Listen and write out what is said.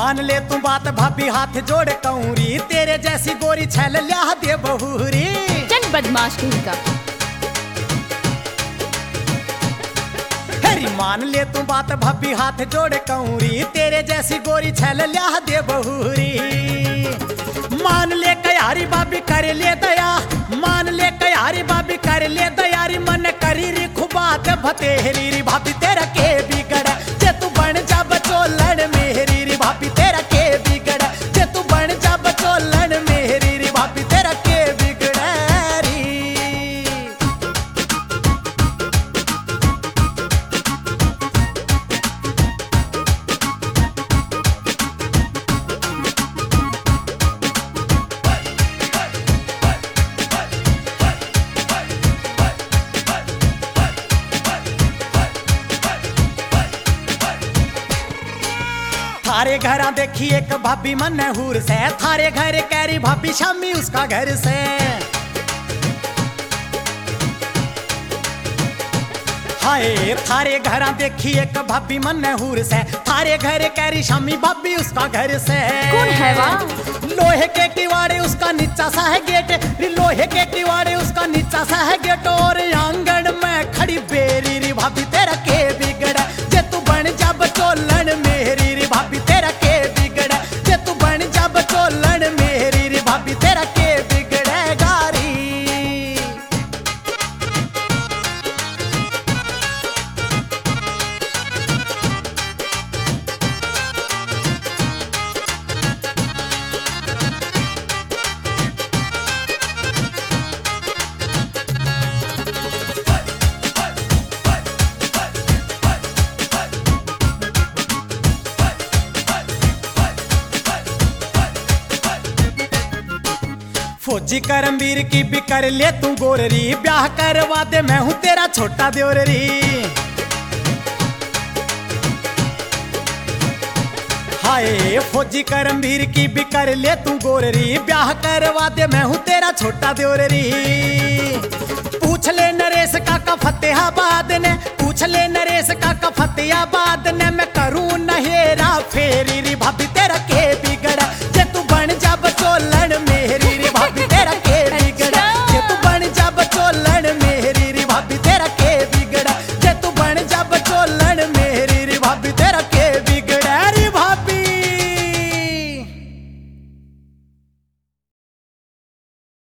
मान ले तू बात भाभी हाथ जोड़ कौरी, तेरे जैसी गोरी छैल लिया दे बहुरी। चल बदमाश कहीं का। हेरी मान ले तू बात भाभी हाथ जोड़ कौरी, तेरे जैसी गोरी छैल लिया दे बहुरी। मान ले कयारी बाबी कर ले दया, मान ले कयारी बाबी कर ले दयारी, मन करी री खुबात भतेरी री भाभी तेरा के बिगड़, जे तू बन जा बचोलन मेरी री भाभी तेरा के बिगड़, जे तू बन जा बचोलन मेरी री भाभी तेरा के बिगड़ री। थारे घरा देखी एक भाभी मन हूर से, थारे घर कैरी भाभी शामी उसका घर से। हाय थारे घरा देखी एक भाभी मन हूर से, थारे घर कैरी शामी भाभी उसका घर से। कौन है वह? लोहे के किवाड़े उसका नीचा सा है गेट, लोहे के किवाड़े उसका नीचा सा है गेट, और आंगन में खड़ी बेरी री भाभी तेरा के बिगड़, जे तू बन जा बचोलन मेरी री भाभी तेरा के बिगड़, जे तू बन जा बचोलन मेरी री भाभी तेरा के बिगड़ेगा री। फौजी करमवीर की भी कर ले तू गोररी, ब्याह करवा दे मैं हूं तेरा छोटा द्योररी। हाय फौजी करमवीर की भी कर ले तू गोररी, ब्याह करवा दे मैं हूं तेरा छोटा द्योररी। पूछ ले नरेश काका फतेहाबाद ने, पूछ ले नरेश काका फतेहाबाद ने, मैं करूं नहेरा फेरी री भाभी तेरा के